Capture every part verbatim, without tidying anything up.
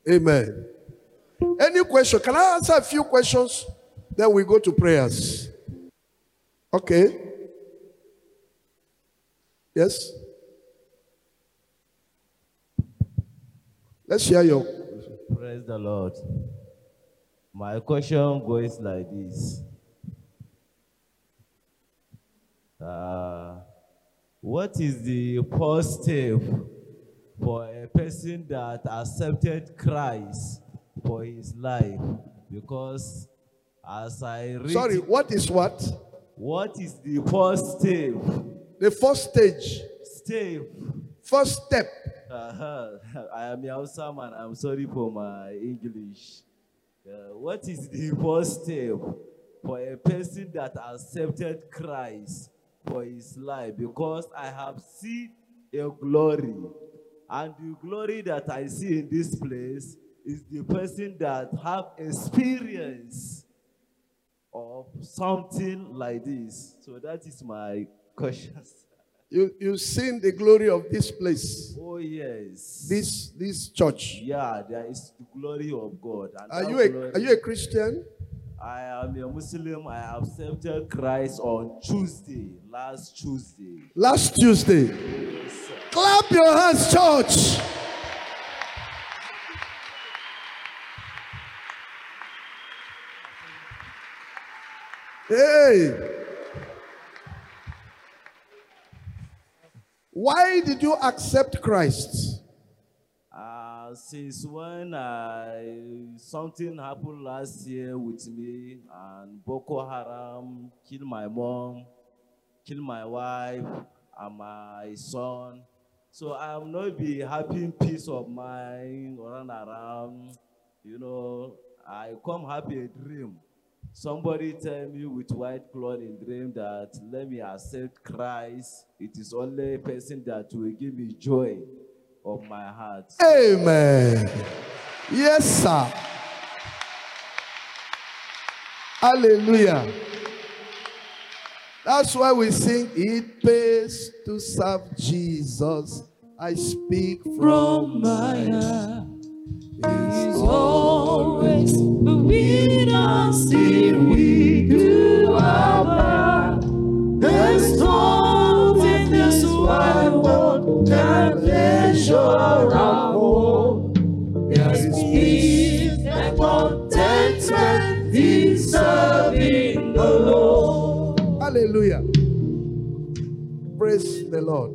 Amen. Any question? Can I answer a few questions? Then we go to prayers. Okay. Yes? Let's hear your. Praise the Lord. My question goes like this. Uh, what is the first step for a person that accepted Christ for his life? Because as I read... Sorry, what is what? What is the first step? The first stage. Step. First step. Uh-huh. I am a Hausa man. I'm sorry for my English. Uh, what is the first step for a person that accepted Christ for his life? Because I have seen a glory, and the glory that I see in this place is the person that have experience of something like this. So that is my question. You you've seen the glory of this place. Oh yes. This this church. Yeah, there is the glory of God. And are that you a glory, are you a Christian? I am a Muslim. I accepted Christ on Tuesday, last Tuesday. Last Tuesday. Yes, sir. Clap your hands, church. Hey. Why did you accept Christ? Uh, since when I, something happened last year with me, and Boko Haram killed my mom, killed my wife, and my son. So I'm not be having peace of mind, run around, you know. I come have a dream. Somebody tell me with white cloth in dream that let me accept Christ. It is only a person that will give me joy of my heart. Amen. Yes, sir. Hallelujah. That's why we sing, it pays to serve Jesus. I speak from, from my heart. He's always with us if we do our part. There's nothing this wide world can measure our hope. There's peace and contentment in serving the Lord. Hallelujah. Praise the Lord.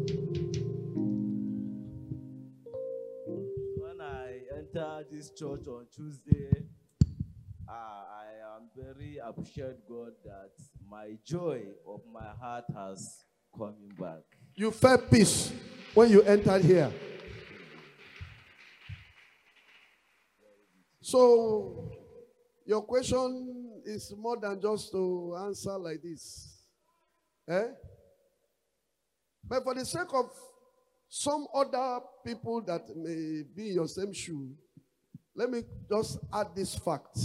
This church on Tuesday, uh, I am very appreciate God that my joy of my heart has coming back. You felt peace when you entered here. So your question is more than just to answer like this. Eh? But for the sake of some other people that may be in your same shoe, let me just add this fact.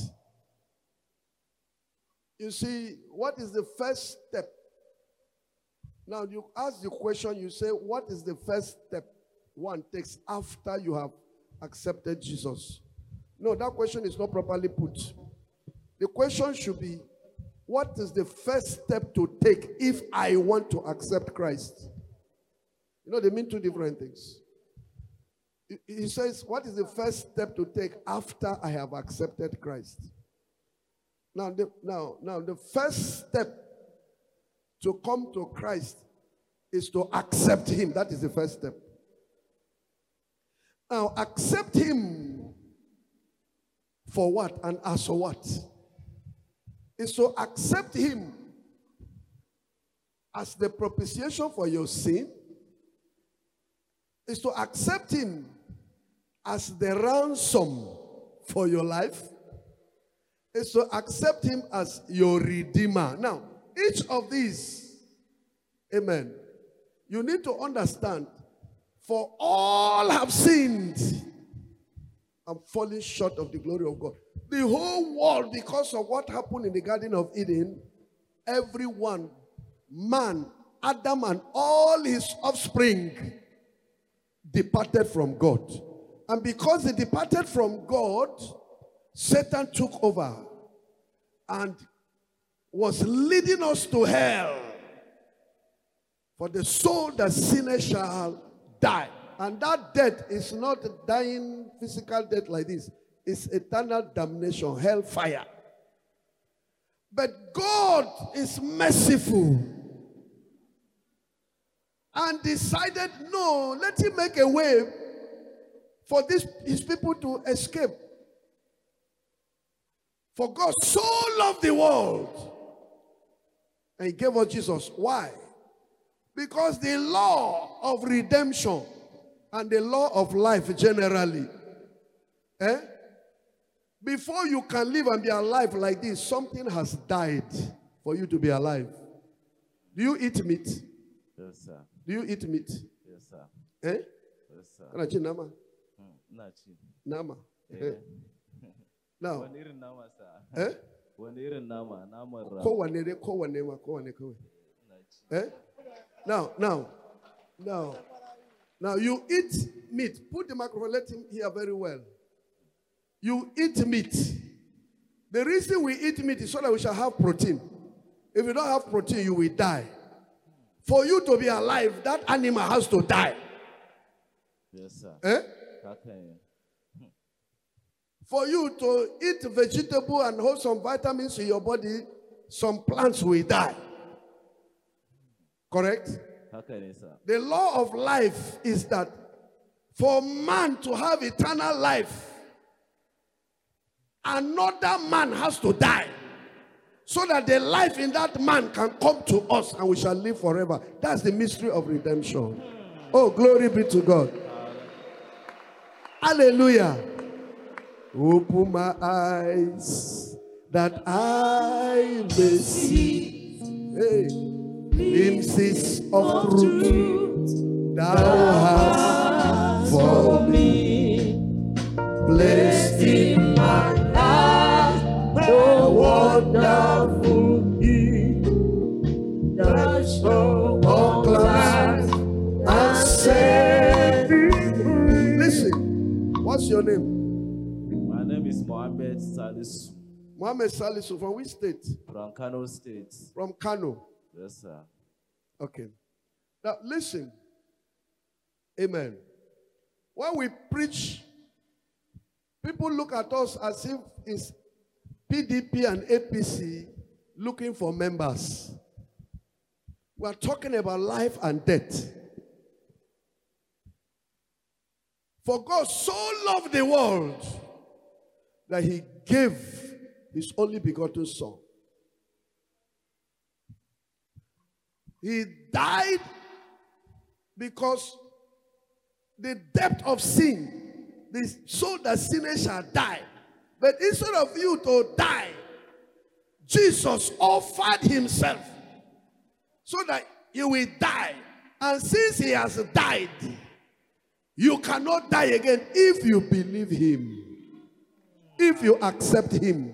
You see, what is the first step? Now, you ask the question, you say, what is the first step one takes after you have accepted Jesus? No, that question is not properly put. The question should be, what is the first step to take if I want to accept Christ? You know, they mean two different things. He says, what is the first step to take after I have accepted Christ? Now, the, now, now, the first step to come to Christ is to accept him. That is the first step. Now, accept him for what and as for what? Is to accept him as the propitiation for your sin. Is to accept him as the ransom for your life. Is to accept him as your redeemer. Now, each of these, amen, you need to understand, for all have sinned and fallen short of the glory of God. The whole world, because of what happened in the Garden of Eden, everyone, man, Adam and all his offspring, departed from God. And because they departed from God, Satan took over and was leading us to hell. For the soul that sinners shall die. And that death is not dying physical death like this. It's eternal damnation, hellfire. But God is merciful and decided, no, let him make a way for this, his people to escape. For God so loved the world and he gave us Jesus. Why? Because the law of redemption and the law of life generally, eh? Before you can live and be alive like this, something has died for you to be alive. Do you eat meat? Yes, sir. Do you eat meat? Yes, sir. Eh? Yes, sir. Anachi nama? Hmm, Nachi. Nama. Yeah. Eh? Now, Wani irin nama, sir. eh? Wani irin nama, nama ra. Ko wane ne, ko wane ma, ko wane ko. Eh? Now, now, now, now you eat meat. Put the microphone, let him hear very well. You eat meat. The reason we eat meat is so that we shall have protein. If you don't have protein, you will die. For you to be alive, that animal has to die. Yes, sir. Eh? Okay. For you to eat vegetable and hold some vitamins in your body, some plants will die. Correct? Okay, sir. The law of life is that for man to have eternal life, another man has to die. So that the life in that man can come to us and we shall live forever. That's the mystery of redemption. Oh, glory be to God. Hallelujah. Open my eyes that I may see. Hey. Glimpses of truth thou hast for me. Blessed in my life, the wonderful He that show all class and set me free. Listen, what's your name? My name is Mohammed Salisu. Mohammed Salisu, from which state? From Kano State. From Kano. Yes, sir. Okay. Now listen. Amen. When we preach, people look at us as if it's P D P and A P C looking for members. We are talking about life and death. For God so loved the world that he gave his only begotten Son. He died because the depth of sin, the soul that sinners shall die. But instead of you to die, Jesus offered himself so that you will die. And since he has died, you cannot die again if you believe him, if you accept him.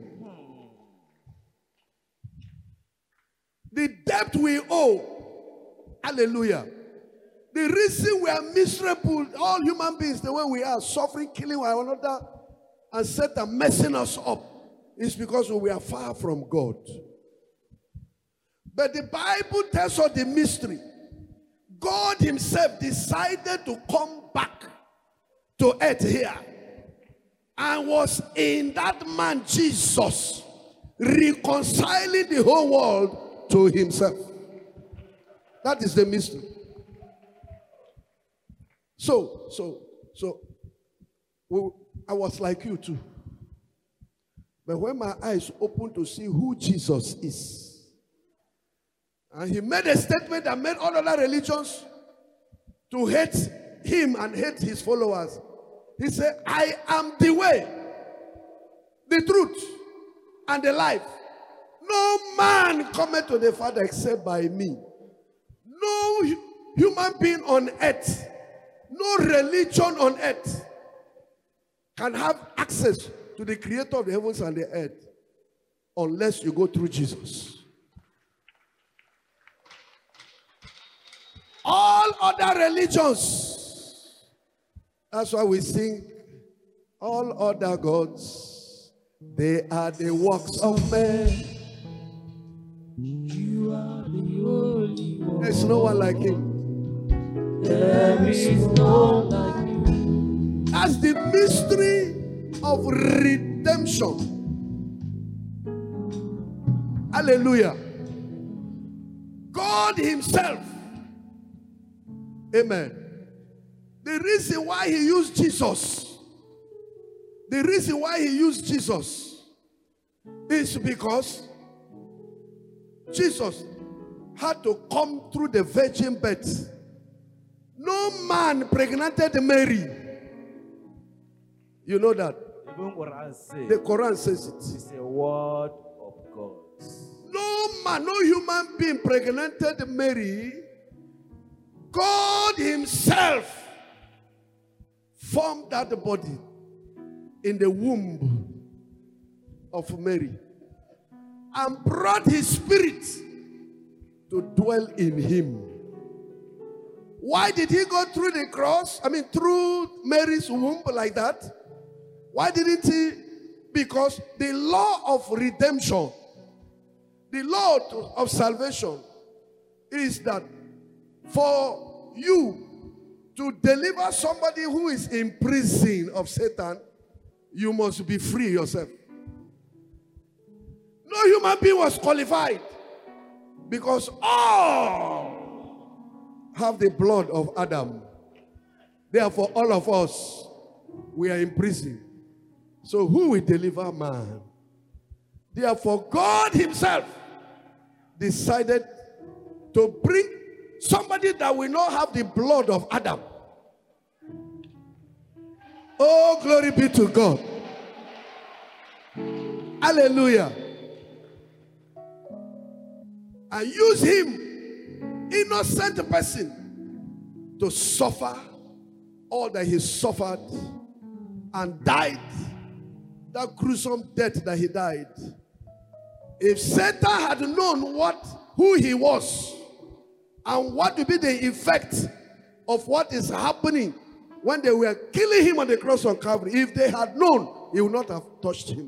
The debt we owe. Hallelujah. The reason we are miserable, all human beings, the way we are, suffering, killing one another, and Satan messing us up, is because we are far from God. But the Bible tells us the mystery. God himself decided to come back to earth here and was in that man Jesus, reconciling the whole world to himself. That is the mystery. So, so, so, we, I was like you too. But when my eyes opened to see who Jesus is, and he made a statement that made all other religions to hate him and hate his followers. He said, I am the way, the truth, and the life. No man cometh to the Father except by me. No human being on earth, no religion on earth can have access to the creator of the heavens and the earth unless you go through Jesus. All other religions, that's why we sing All other gods, they are the works of men. You are the only one. There's no one like him. There is no like you. That's the mystery of redemption. Hallelujah. God himself. Amen. The reason why he used Jesus, the reason why he used Jesus is because Jesus had to come through the virgin birth. No man pregnanted Mary. You know that? Even Quran says The Quran says it. it's a word of God. No man, no human being pregnanted Mary. God himself formed that body in the womb of Mary and brought his spirit to dwell in him. Why did he go through the cross? I mean, through Mary's womb like that? Why didn't he? Because the law of redemption, the law of salvation is that for you to deliver somebody who is in prison of Satan, you must be free yourself. No human being was qualified because all have the blood of Adam. Therefore, all of us, we are in prison. So who will deliver man? Therefore, God himself decided to bring somebody that will not have the blood of Adam. Oh, glory be to God. Hallelujah. And use him, innocent person, to suffer all that he suffered and died that gruesome death that he died. If Satan had known what who he was and what would be the effect of what is happening when they were killing him on the cross on Calvary, if they had known, he would not have touched him.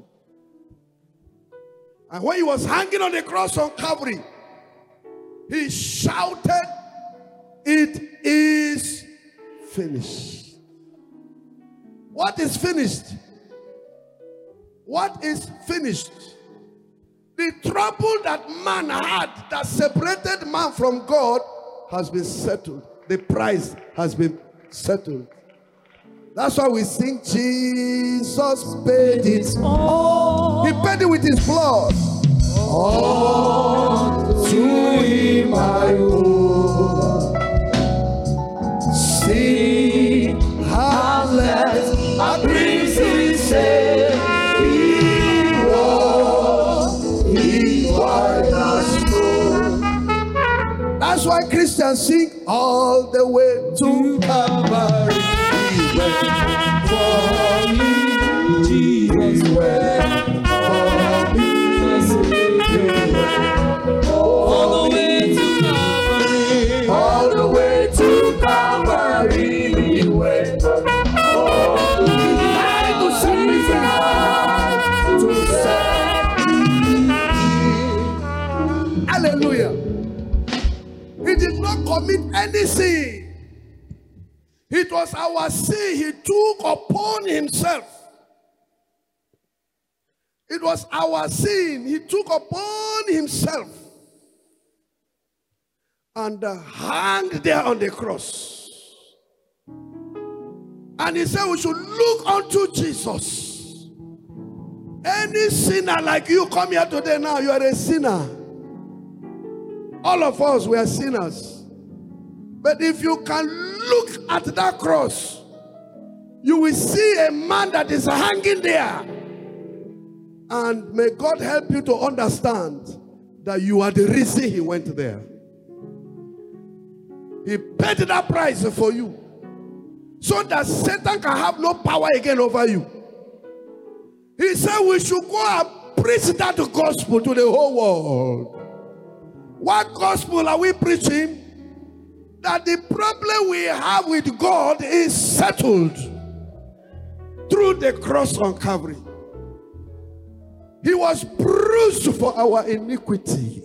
And when he was hanging on the cross on Calvary, he shouted, "It is finished." What is finished? What is finished? The trouble that man had that separated man from God has been settled. The price has been settled. That's why we sing, Jesus paid it all. He paid it with his blood. All to him I owe. See how less a princess said he was, he was not snow. That's why Christians sing all the way to Calvary. He went for me, Jesus went for me. All the way to Calvary, all the way to Calvary, he went for me. To set me free, to set me free. Hallelujah. He did not commit any sin. It was our sin he took upon himself. It was our sin he took upon himself and uh, hung there on the cross. And he said we should look unto Jesus. Any sinner like you come here today now, you are a sinner. All of us, we are sinners. But if you can look at that cross, you will see a man that is hanging there. And may God help you to understand that you are the reason he went there. He paid that price for you, so that Satan can have no power again over you. He said we should go and preach that gospel to the whole world. What gospel are we preaching? That the problem we have with God is settled. through the cross on Calvary. He was bruised for our iniquity.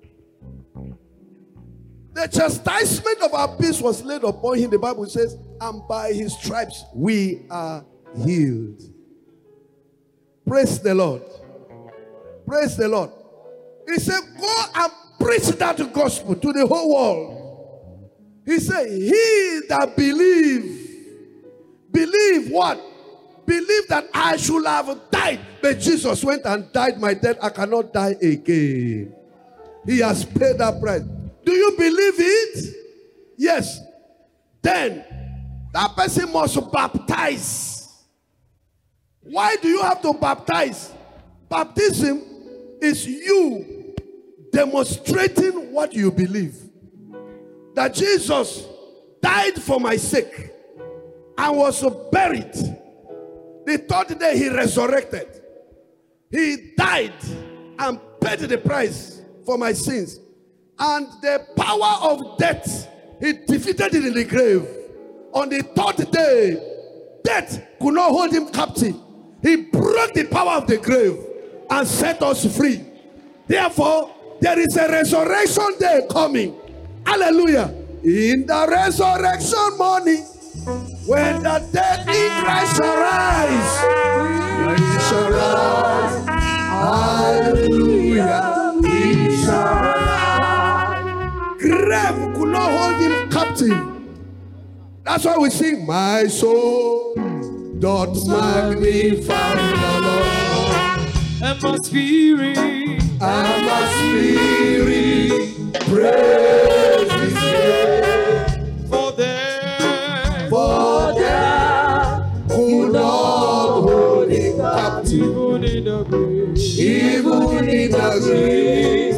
The chastisement of our peace was laid upon him, the Bible says, and by his stripes we are healed. Praise the Lord. Praise the Lord. He said, go and preach that gospel to the whole world. He said, he that believe, believe what? Believe that I should have died. But Jesus went and died my death. I cannot die again. He has paid that price. Do you believe it? Yes. Then that person must baptize. Why do you have to baptize? Baptism is you demonstrating what you believe. That Jesus died for my sake and was buried. The third day he resurrected. He died and paid the price for my sins. And the power of death, he defeated it in the grave. On the third day, death could not hold him captive. He broke the power of the grave and set us free. Therefore, there is a resurrection day coming. Hallelujah. In the resurrection morning, when the dead in Christ shall rise, he shall rise. Hallelujah. He shall rise. Grave could not hold him captive. That's why we sing, my soul doth magnify the Lord. And my spirit, And my spirit praise his name. for them, For them who not hold him captive, even in the grave, even in the grave.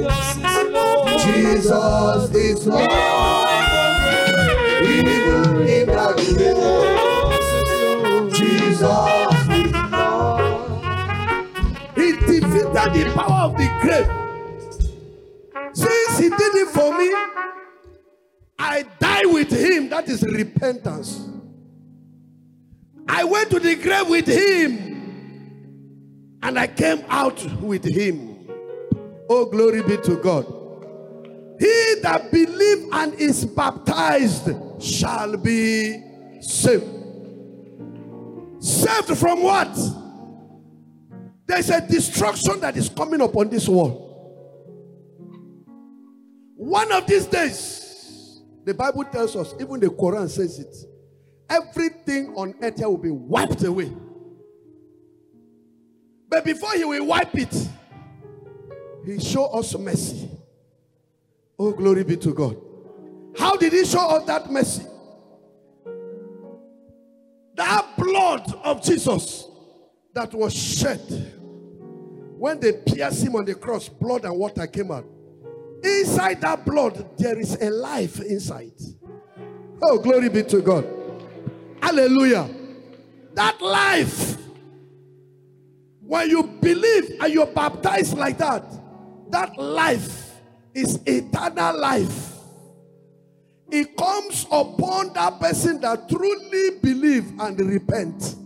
Jesus is Lord. Jesus is Lord. Even in the grave, Jesus is Lord. He defeated the power of the grave. Since he did it for me, I die with him. That is repentance. I went to the grave with him, and I came out with him. Oh, glory be to God. He that believes and is baptized shall be saved. Saved from what? There's a destruction that is coming upon this world. One of these days, the Bible tells us, even the Quran says it, everything on earth here will be wiped away. But before he will wipe it, he showed us mercy. Oh, glory be to God. How did he show us that mercy? That blood of Jesus that was shed when they pierced him on the cross, blood and water came out. Inside that blood, there is a life inside. Oh, glory be to God. Hallelujah. That life, when you believe and you're baptized like that, that life is eternal life. It comes upon that person that truly believes and repent.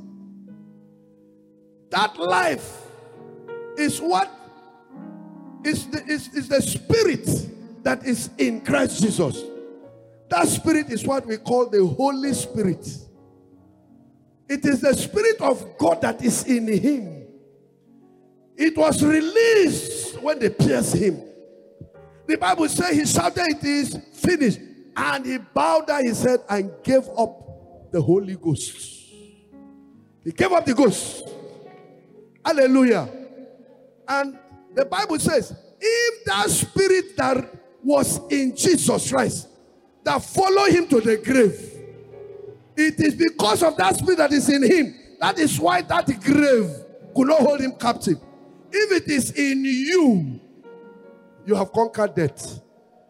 That life is what is the, is, is the spirit that is in Christ Jesus. That spirit is what we call the Holy Spirit. It is the Spirit of God that is in him. It was released when they pierced him. The Bible says he shouted, it is finished. And he bowed down his head and gave up the Holy Ghost. He gave up the ghost. Hallelujah. And the Bible says, if that spirit that was in Jesus Christ, that followed him to the grave, it is because of that spirit that is in him. That is why that grave could not hold him captive. If it is in you, you have conquered death.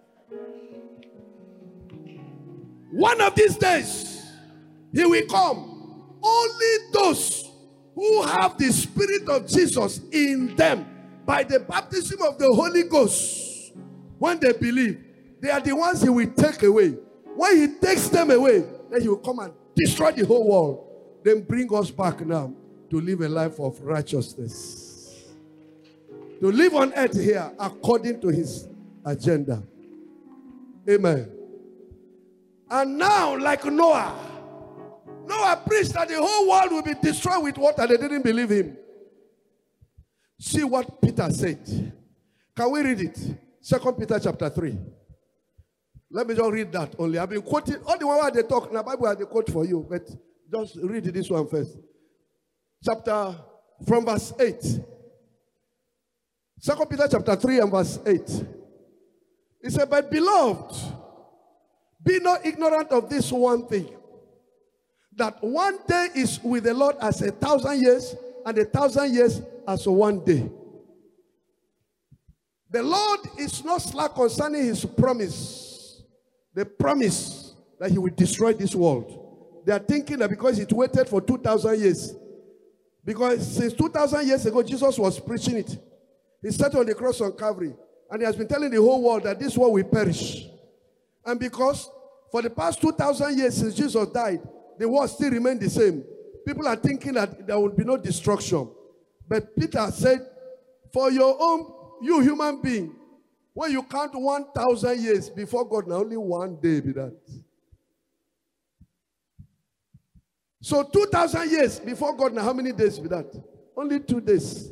One of these days, he will come. Only those who have the Spirit of Jesus in them by the baptism of the Holy Ghost, when they believe, they are the ones he will take away. When he takes them away, then he will come and destroy the whole world. Then bring us back now. to live a life of righteousness. To live on earth here according to his agenda. Amen. And now, like Noah, Noah preached that the whole world will be destroyed with water. They didn't believe him. See what Peter said. Can we read it? Second Peter chapter three. Let me just read that only. I've been quoting, all the one they talk, in the Bible I they quote for you, but just read this one first. Chapter, from verse eight. Second Peter chapter three and verse eight. He said, but beloved, be not ignorant of this one thing, that one day is with the Lord as a thousand years, and a thousand years as one day. The Lord is not slack concerning his promise. The promise that he will destroy this world. They are thinking that because it waited for two thousand years. Because since two thousand years ago, Jesus was preaching it. He started on the cross on Calvary. And he has been telling the whole world that this world will perish. And because for the past two thousand years since Jesus died, the world still remained the same. People are thinking that there will be no destruction. But Peter said, for your own, you human being, when you count one thousand years before God, now only one day be that. So two thousand years before God, now how many days be that? Only two days.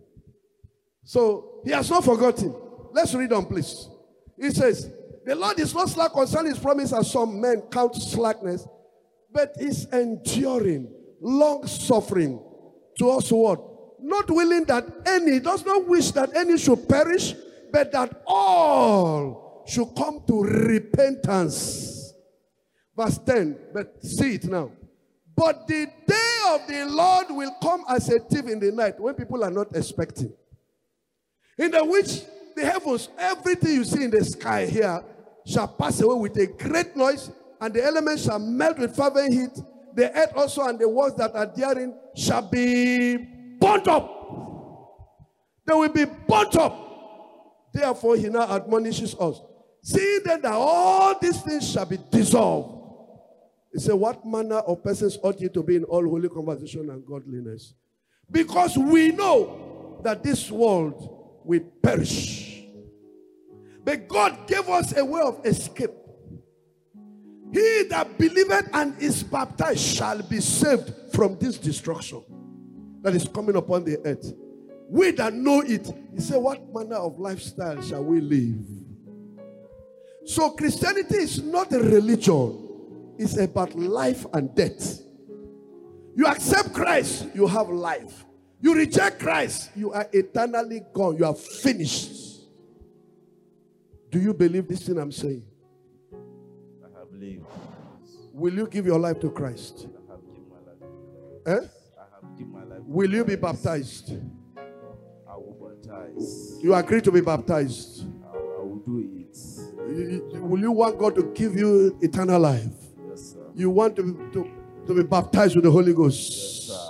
So he has not forgotten. Let's read on, please. He says, the Lord is not slack concerning his promise as some men count slackness, but is enduring, long suffering to us what? Not willing that any, does not wish that any should perish, but that all should come to repentance. Verse ten, but see it now. But the day of the Lord will come as a thief in the night, when people are not expecting. In the which the heavens, everything you see in the sky here, shall pass away with a great noise, and the elements shall melt with fervent heat. The earth also and the works that are therein shall be burnt up. They will be burnt up. Therefore, he now admonishes us, seeing then that all these things shall be dissolved. He said, what manner of persons ought you to be in all holy conversation and godliness? Because we know that this world will perish. But God gave us a way of escape. He that believeth and is baptized shall be saved from this destruction that is coming upon the earth. We that know it, he said, what manner of lifestyle shall we live? So Christianity is not a religion. It's about life and death. You accept Christ, you have life. You reject Christ, you are eternally gone. You are finished. Do you believe this thing I'm saying? I have believed. Will you give your life to Christ? I have given my life. Eh? I have given my life. Will you be baptized? I will baptize. You agree to be baptized? I, I will do it. You- you- Will you want God to give you eternal life? Yes, sir. You want to, to, to be baptized with the Holy Ghost? Yes, sir.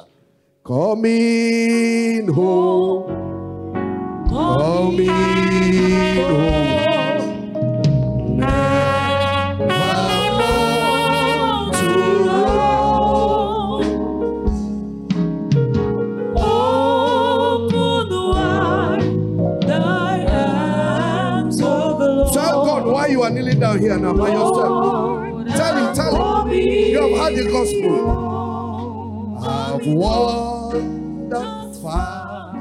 Coming home, coming home. You are kneeling down here now by yourself. Tell him, tell him. You have heard the gospel. I've wandered far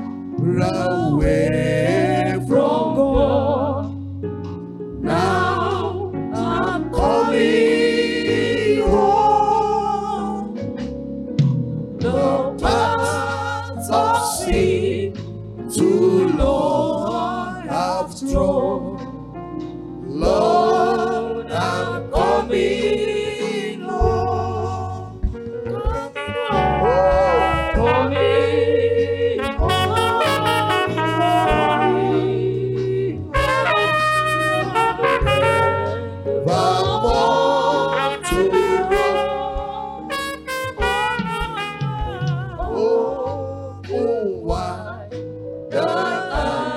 away from God. Now I'm coming home. The paths of sin too long have trod. Lord, I'm coming home. Coming home. Vamos to Rome. Oh, oh, why?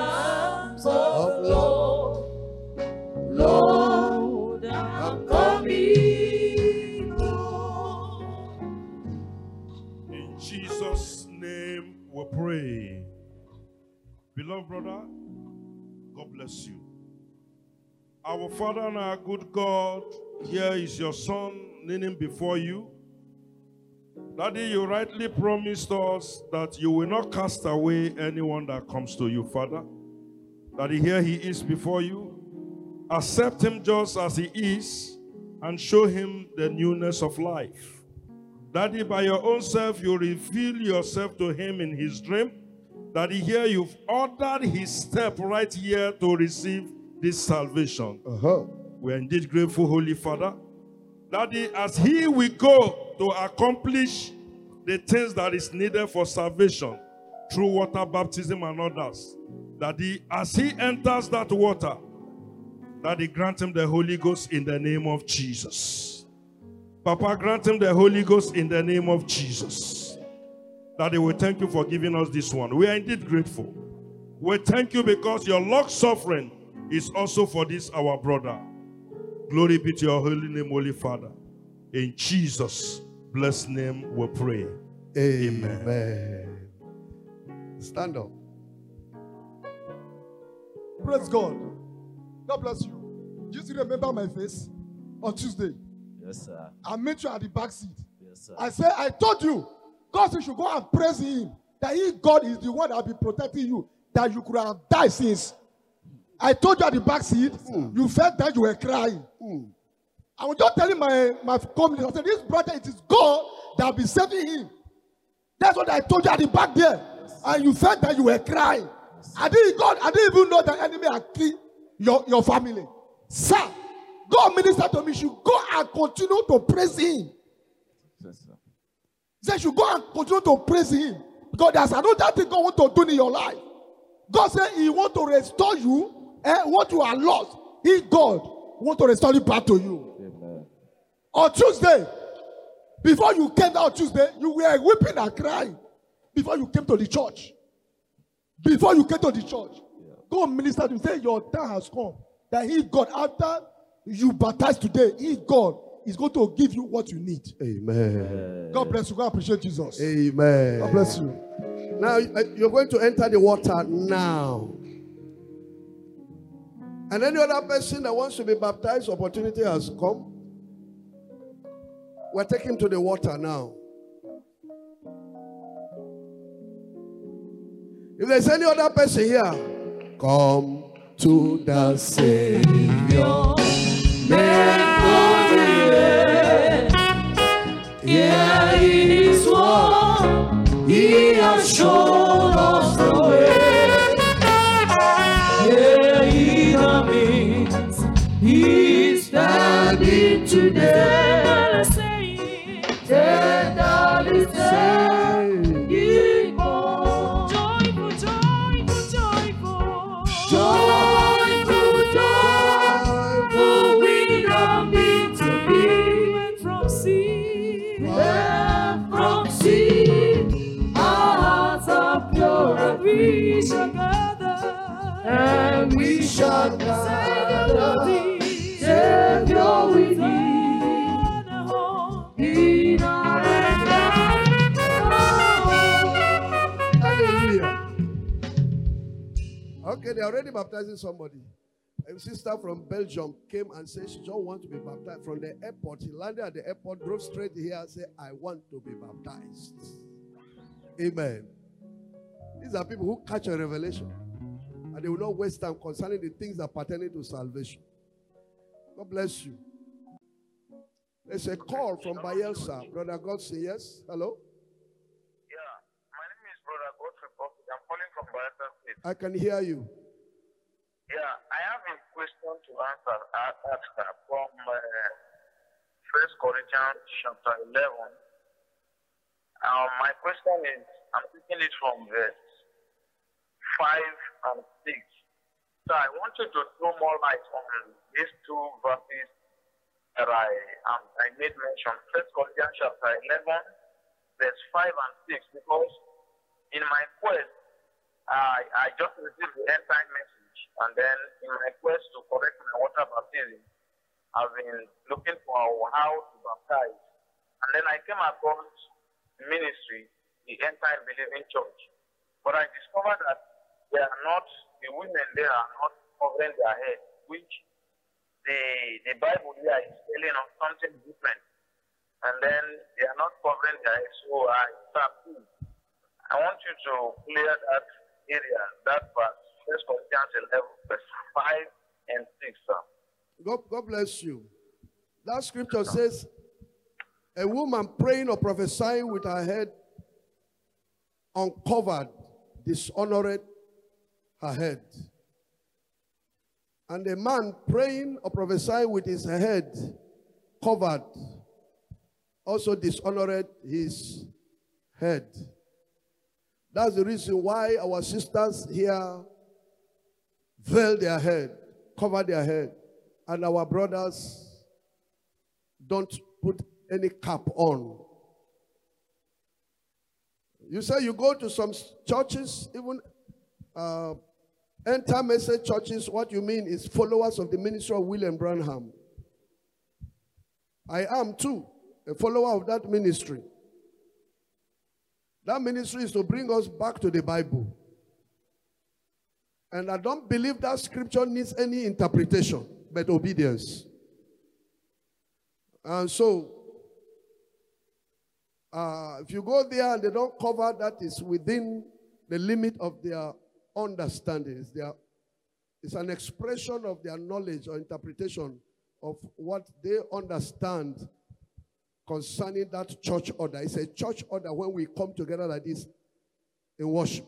we pray. Beloved brother, God bless you. Our Father and our good God, here is your son kneeling before you. Daddy, you rightly promised us that you will not cast away anyone that comes to you, Father. Daddy, here he is before you. Accept him just as he is and show him the newness of life. Daddy, by your own self, you reveal yourself to him in his dream. Daddy, here you've ordered his step right here to receive this salvation. Uh-huh. We are indeed grateful, Holy Father. Daddy, as he will go to accomplish the things that is needed for salvation through water baptism and others, Daddy, as he enters that water, Daddy, grant him the Holy Ghost in the name of Jesus. Papa, grant him the Holy Ghost in the name of Jesus. Daddy, we thank you for giving us this one. We are indeed grateful. We thank you because your long suffering is also for this our brother. Glory be to your holy name, Holy Father. In Jesus' blessed name we pray. Amen. Amen. Stand up. Praise God. God bless you. You still remember my face on Tuesday? Yes, sir. I met you at the back seat. Yes, sir. I said, I told you, God said you should go and praise him. That he, God, is the one that will be protecting you. That you could have died since. I told you at the back seat, mm. you felt that you were crying. Mm. I was just telling my, my community, I said, this brother, it is God that will be saving him. That's what I told you at the back there. Yes. And you felt that you were crying. Yes. I didn't, God, I didn't even know the enemy had killed your, your family. Sir, God ministered to me, you should go and continue to praise him. Yes, sir. He said, you should go and continue to praise him. Because there's another thing God wants to do in your life. God said he wants to restore you. And what you are lost, he, God, want to restore it back to you. Amen. On Tuesday, before you came out Tuesday, you were weeping and crying. Before you came to the church. Before you came to the church. Yeah. God minister to you, say your time has come. That he, God, after you baptized today, he, God, is going to give you what you need. Amen. God bless you. God appreciate Jesus. Amen. God bless you. Now, you're going to enter the water now. And any other person that wants to be baptized, opportunity has come. We're taking to the water now. If there's any other person here, come to the Savior. Here is one, he has shown us the way. He's standing today, tenderly saying, joyful, joyful, joyful, joyful, joyful, we don't need to be. Went from sea, went from sea, our hearts are pure, and we shall gather, and we shall gather. Savior, we need in our Hallelujah. Okay, they're already baptizing somebody. A sister from Belgium came and said she just wants to be baptized. From the airport, she landed at the airport, drove straight here and said, I want to be baptized. Amen. These are people who catch a revelation. And they will not waste time concerning the things that pertain to salvation. God bless you. There's a call from Bayelsa. Brother Godson, yes? Hello? Yeah, my name is Brother Godfrey Buffett. I'm calling from Bayelsa State. I can hear you. Yeah, I have a question to answer ask from uh, First Corinthians chapter eleven. Uh, my question is, I'm taking it from verse five and six. So I want you to throw more light on these two verses that I um, I made mention. First Corinthians chapter eleven, verse five and six, because in my quest, uh, I just received the end time message, and then in my quest to correct my water baptism, I've been looking for how to baptize. And then I came across ministry, the End Time Believing Church. But I discovered that they are not, the women there are not covering their head, which the, the Bible here is telling us something different. And then they are not covering their head. So I start I want you to clear that area, that verse, First Corinthians eleven, verse five and six, sir. God, God bless you. That scripture says, a woman praying or prophesying with her head uncovered dishonored her head. And a man praying or prophesying with his head covered also dishonored his head. That's the reason why our sisters here veil their head, cover their head, and our brothers don't put any cap on. You say you go to some churches, even uh, enter message churches, what you mean is followers of the ministry of William Branham. I am too, a follower of that ministry. That ministry is to bring us back to the Bible. And I don't believe that scripture needs any interpretation, but obedience. And so, uh, if you go there and they don't cover, that is within the limit of their understanding. It's, their, it's an expression of their knowledge or interpretation of what they understand concerning that church order. It's a church order when we come together like this in worship.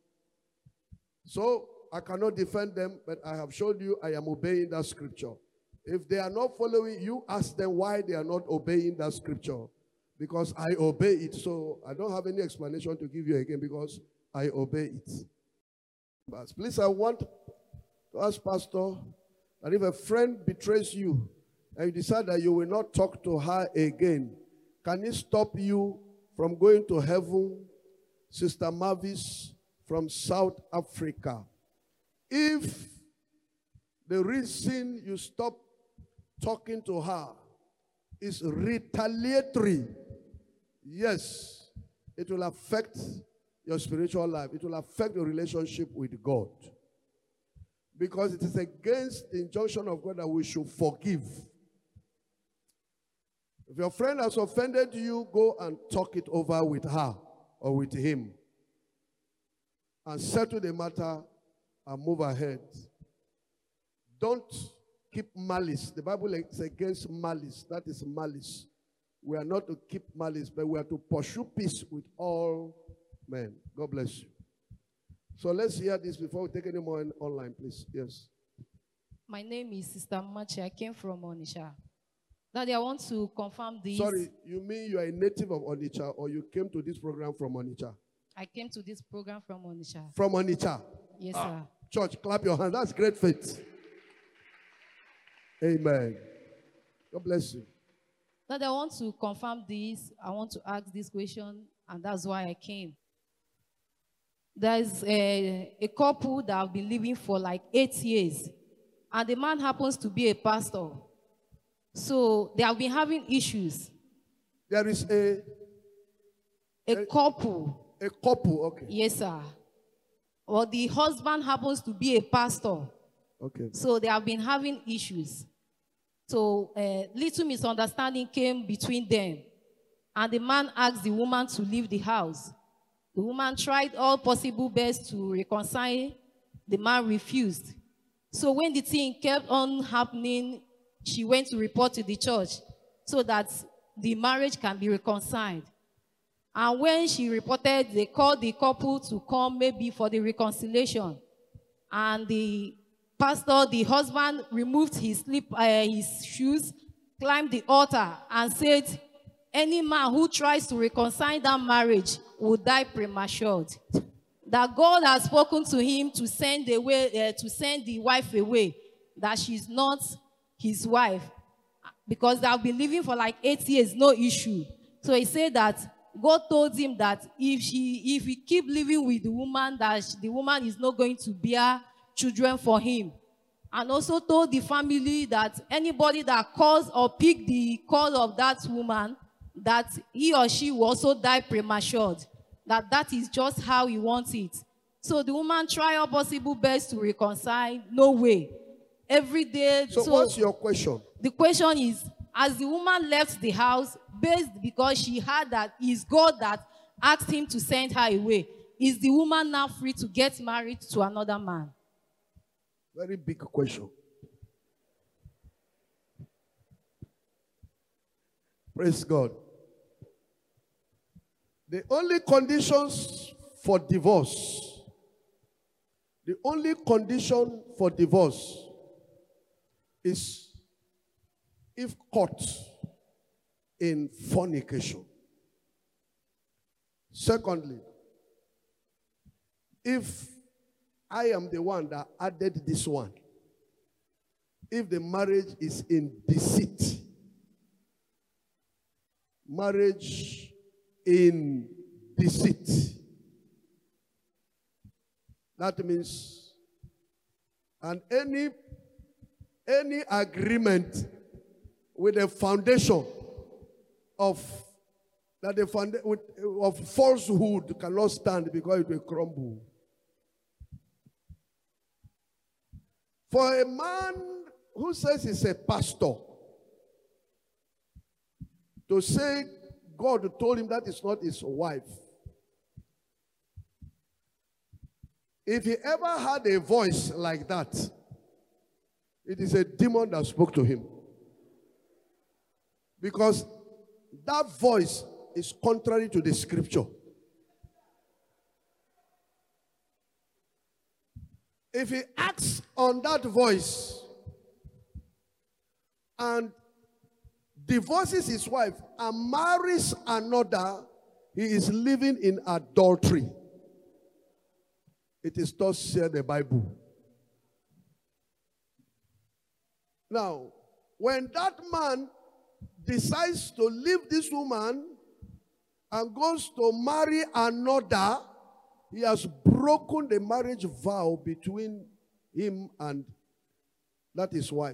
So, I cannot defend them, but I have showed you I am obeying that scripture. If they are not following, you ask them why they are not obeying that scripture. Because I obey it. So I don't have any explanation to give you again because I obey it. But please, I want to ask Pastor that if a friend betrays you and you decide that you will not talk to her again, can it stop you from going to heaven? Sister Mavis from South Africa. If the reason you stop talking to her is retaliatory, yes, it will affect your spiritual life. It will affect your relationship with God. Because it is against the injunction of God that we should forgive. If your friend has offended you, go and talk it over with her or with him. And settle the matter and move ahead. Don't keep malice. The Bible is against malice. That is malice. We are not to keep malice, but we are to pursue peace with all men. God bless you. So let's hear this before we take any more online, please. Yes. My name is Sister Machi. I came from Onitsha. Daddy, I want to confirm this. Sorry, you mean you are a native of Onitsha or you came to this program from Onitsha? I came to this program from Onitsha. From Onitsha? Yes, ah. sir. Church, clap your hands. That's great faith. Amen. God bless you. Daddy, I want to confirm this. I want to ask this question, and that's why I came. There's a, a couple that have been living for like eight years, and the man happens to be a pastor. So they have been having issues. There is a... A, a couple. A couple, okay. Yes, sir. Well, the husband happens to be a pastor. Okay. So they have been having issues. So a uh, little misunderstanding came between them. And the man asked the woman to leave the house. The woman tried all possible best to reconcile. The man refused. So when the thing kept on happening, she went to report to the church so that the marriage can be reconciled. And when she reported, they called the couple to come maybe for the reconciliation. And the pastor, the husband, removed his, slip, uh, his shoes, climbed the altar, and said, any man who tries to reconcile that marriage will die premature. That God has spoken to him to send, away, uh, to send the wife away, that she's not his wife. Because they've been living for like eight years, no issue. So he said that God told him that if she, if he keep living with the woman, that she, the woman is not going to bear children for him. And also told the family that anybody that calls or pick the call of that woman, that he or she will also die premature. That that is just how he wants it. So the woman tried all possible best to reconcile. No way. Every day. So, so what's your question? The question is, as the woman left the house, based because she heard that it's God that asked him to send her away, is the woman now free to get married to another man? Very big question. Praise God. The only conditions for divorce, the only condition for divorce is if caught in fornication. Secondly, if I am the one that added this one, if the marriage is in deceit, marriage in deceit, that means, and any any agreement with a foundation of that the found, with, of falsehood cannot stand because it will crumble. For a man who says he's a pastor to say God told him that is not his wife, if he ever had a voice like that, it is a demon that spoke to him. Because that voice is contrary to the scripture. If he acts on that voice and divorces his wife and marries another, he is living in adultery. It is thus said the Bible. Now, when that man decides to leave this woman and goes to marry another, he has broken the marriage vow between him and that his wife.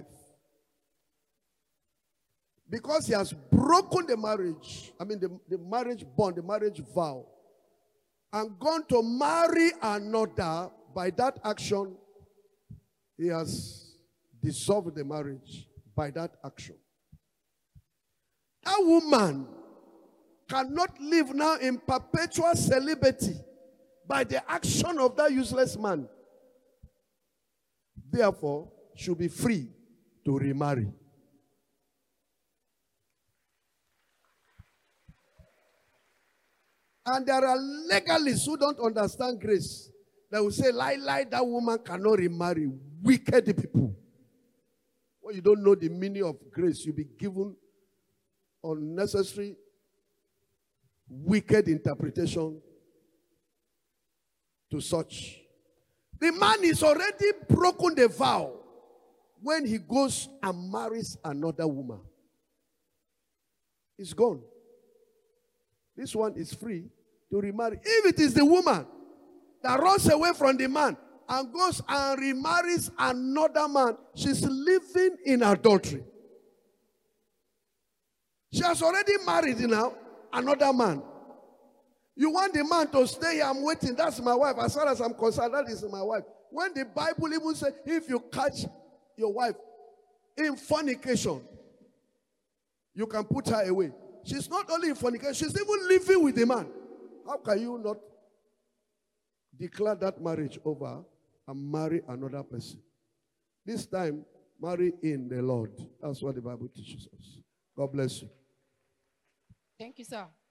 Because he has broken the marriage, I mean the, the marriage bond, the marriage vow, and gone to marry another, by that action, he has dissolved the marriage by that action. A woman cannot live now in perpetual celibacy by the action of that useless man. Therefore, should be free to remarry. And there are legalists who don't understand grace. They will say, lie, lie, that woman cannot remarry. Wicked people. When you don't know the meaning of grace, you'll be given unnecessary, wicked interpretation to such. The man is already broken the vow when he goes and marries another woman. It's gone. This one is free to remarry. If it is the woman that runs away from the man and goes and remarries another man, she's living in adultery. She has already married now another man. You want the man to stay here, I'm waiting, that's my wife. As far as I'm concerned, that is my wife. When the Bible even says, if you catch your wife in fornication, you can put her away. She's not only in fornication, she's even living with the man. How can you not declare that marriage over and marry another person? This time, marry in the Lord. That's what the Bible teaches us. God bless you. Thank you, sir.